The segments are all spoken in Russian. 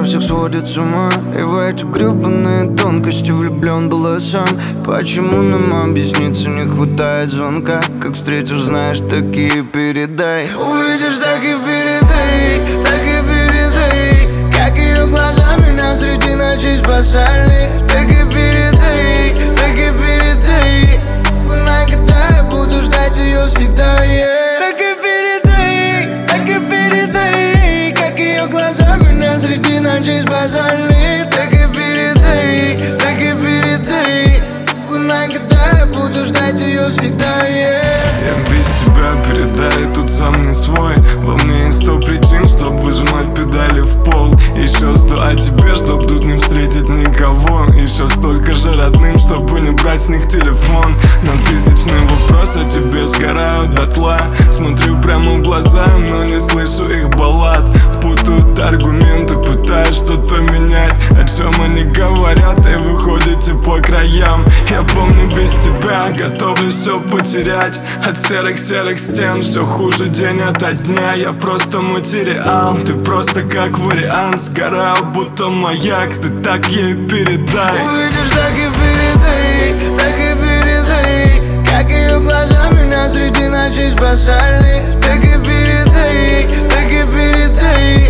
всех сводит с ума. И в эти гребаные тонкости влюблен был сам. Почему нам объясниться не хватает звонка? Как встретишь, знаешь, так и передай. Увидишь, так и передай, так и передай. Как ее глаза меня среди ночей спасали. Так и передай, так и передай. Когда я буду ждать ее всегда, yeah. Так и передай, так и передай. Как ее глаза меня среди ночей спасали. Так и передай, так и передай. Когда я буду ждать ее всегда, yeah. Я без тебя, передай, тут сам не свой. Во мне есть 100 причин, чтоб выжимать педали в пол. Еще 100 о тебе, чтоб тут не встретить никого. Еще столько же родным, чтобы не брать с них телефон. На тысячный вопрос о тебе сгорают дотла. Смотрю прямо в глаза, но не слышу их баллад. Путают аргументы, пытаюсь что-то менять. О чем они говорят и выходите по краям. Я помню, без тебя готовлю все потерять. От серых стен все хуже день ото дня. Я просто материал, ты просто как вариант. Сгорал, будто маяк, ты так ей передай. Увидишь, так и передай, так и передай. Как ее глаза меня среди ночей спасали. Так и передай, так и передай.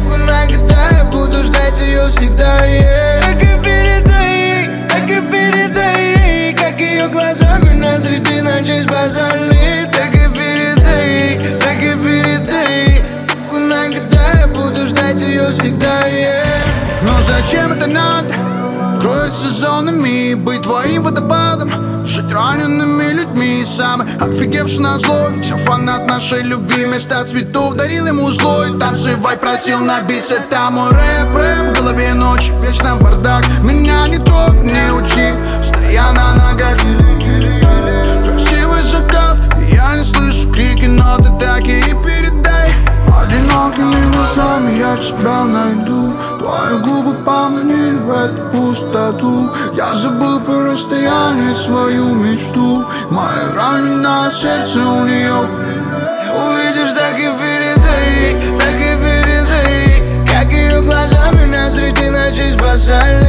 Когда я буду ждать ее всегда, yeah. Так и передай, так и передай. Как ее глаза меня среди ночей спасали. Так и передай, так и передай. Когда я буду ждать ее всегда, yeah. Но зачем это надо? Кроется сезонами, быть твоим водопадом, жить ранеными людьми. Самый офигевший на зло, ведь я фанат нашей любви. Вместо цветов дарил ему злой. Танцевай просил на бис, это мой рэп. В голове ночь, вечно бардак. Меня не трогай, не учи, стоя на ногах. Красивый закат, я не слышу крики, но ты так и передай. Одинокими глазами я тебя найду. Твои губы поманили в эту пустоту. Я забыл про расстояние, свою мечту. Мое раненое сердце у нее. Увидишь, так и передай, так и передай. Как ее глаза меня среди ночей спасали.